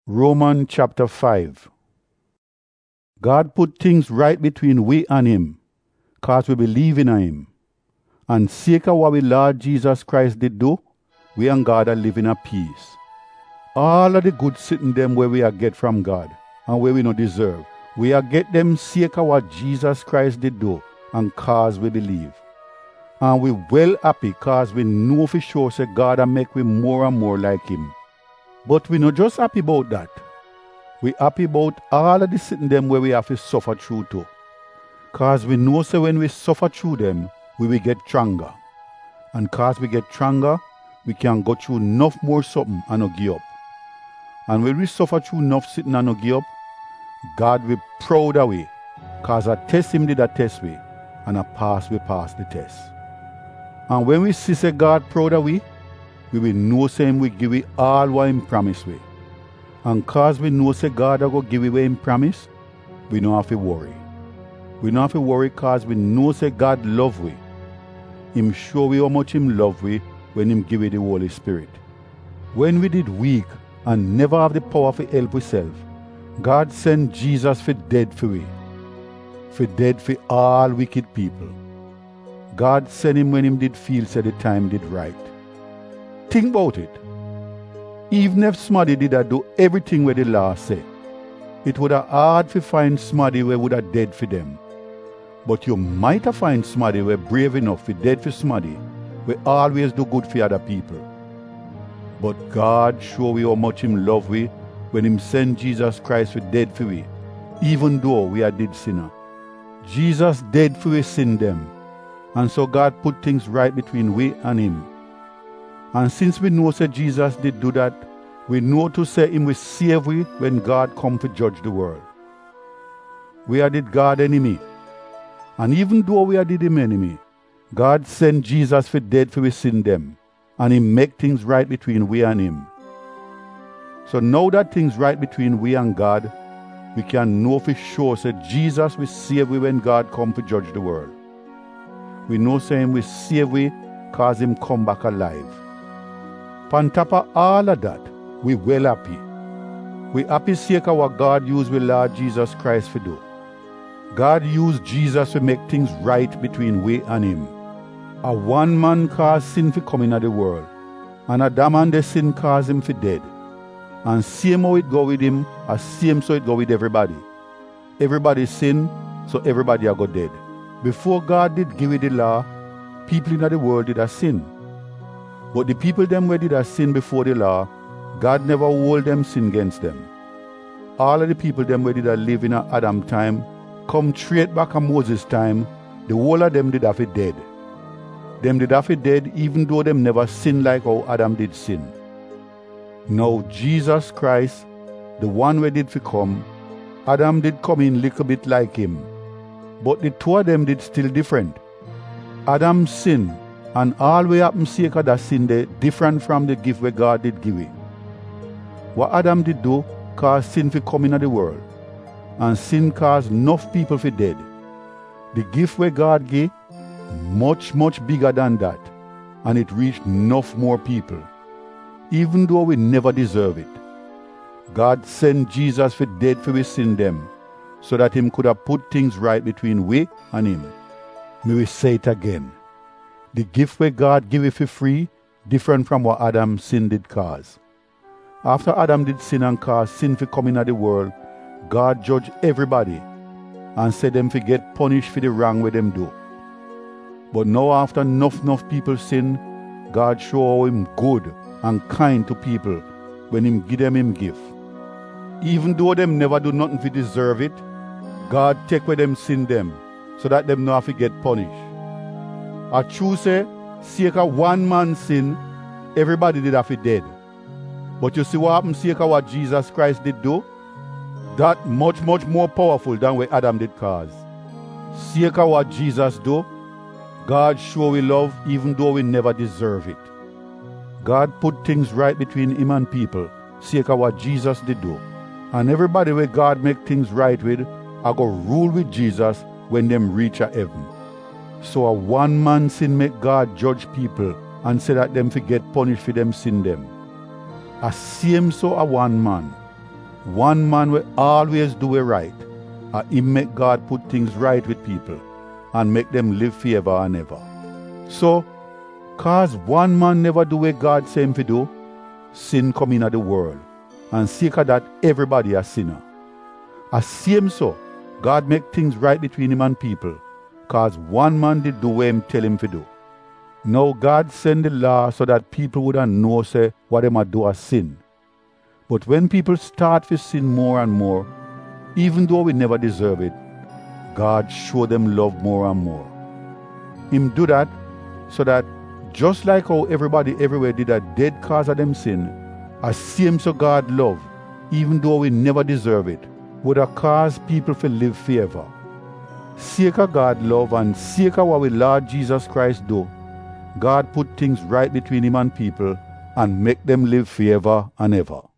Romans chapter 5. God put things right between we and him, cause we believe in him. And sake of what we Lord Jesus Christ did do, we and God are living at peace. All of the good sitting them where we are get from God, and where we no deserve, we are get them sake of what Jesus Christ did do, and cause we believe. And we well happy cause we know for sure say God a make we more and more like him. But we not just happy about that. We happy about all of the sitting them where we have to suffer through too. Cause we know say when we suffer through them, we will get stronger. And cause we get stronger, we can go through enough more something and not give up. And when we suffer through enough sitting and not give up, God will proud of we. Cause a test him did a test we, and a pass we pass the test. And when we see say God proud of we will know say him we give we all what him promise we. And cause we know say God a go give we what him promise, we don't have to worry. We don't have to worry cause we know say God love we. Him show we how much him love we when him give we the Holy Spirit. When we did weak and never have the power to help ourselves, God sent Jesus for dead for we. For dead for all wicked people. God sent him when him did feel say the time did right. Think about it. Even if somebody did do everything where the law said, it would have hard to find somebody where would have dead for them. But you might have find somebody where brave enough to dead for somebody where always do good for other people. But God show we how much him love we when him send Jesus Christ for dead for we, even though we are dead sinner. Jesus dead for we sin them, and so God put things right between we and him. And since we know say Jesus did do that, we know to say him will save we when God come to judge the world. We are did God enemy. And even though we are did him enemy, God sent Jesus for dead for we sin them, and he make things right between we and him. So now that things right between we and God, we can know for sure say Jesus will save we when God come to judge the world. We know say him will save we cause him come back alive. On top of all of that, we well happy. We happy sake of what God used with Lord Jesus Christ for do. God used Jesus to make things right between we and him. A one man caused sin for come into the world, and Adam and the sin caused him for dead. And same how it go with him, as same so it go with everybody. Everybody sin, so everybody a go dead. Before God did give it the law, people in the world did a sin. But the people them where did a sin before the law, God never hold them sin against them. All of the people them where did a live in a Adam time, come straight back on Moses time, the whole of them did have it dead. Them did have it dead even though them never sin like how Adam did sin. Now Jesus Christ, the one where did fi come, Adam did come in little bit like him. But the two of them did still different. Adam sin, and all we happen sake of that sin they different from the gift where God did give it. What Adam did do caused sin to come into the world, and sin caused enough people for dead. The gift where God gave, much bigger than that, and it reached enough more people, even though we never deserve it. God sent Jesus for dead for we sin them, so that him could have put things right between we and him. May we say it again. The gift where God give it for free, different from what Adam sin did cause. After Adam did sin and cause sin for coming into the world, God judged everybody and said them to get punished for the wrong way them do. But now after enough people sin, God show how him good and kind to people when him give them him gift. Even though them never do nothing to deserve it, God take away them sin them, so that them not have to get punished. I true say, sake of one man's sin, everybody did have to dead. But you see what happened sake of what Jesus Christ did do? That much more powerful than what Adam did cause. Sake of what Jesus do, God show we love even though we never deserve it. God put things right between him and people, sake of what Jesus did do. And everybody where God make things right with, I go rule with Jesus when them reach a heaven. So a one man sin make God judge people and say that them forget punished for them sin them. A same so a one man, One man will always do it right, and he make God put things right with people and make them live forever and ever. So, cause one man never do what God say him to do, sin come into the world, and seek of that everybody a sinner. As same so, God make things right between him and people, cause one man did do what him tell him to do. Now God send the law so that people wouldn't know say what them a do a sin. But when people start to sin more and more, even though we never deserve it, God show them love more and more. Him do that so that just like how everybody everywhere did a dead cause of them sin, as same so God love, even though we never deserve it, would have caused people to live forever. Sake of God love and sake of what we Lord Jesus Christ do, God put things right between him and people and make them live forever and ever.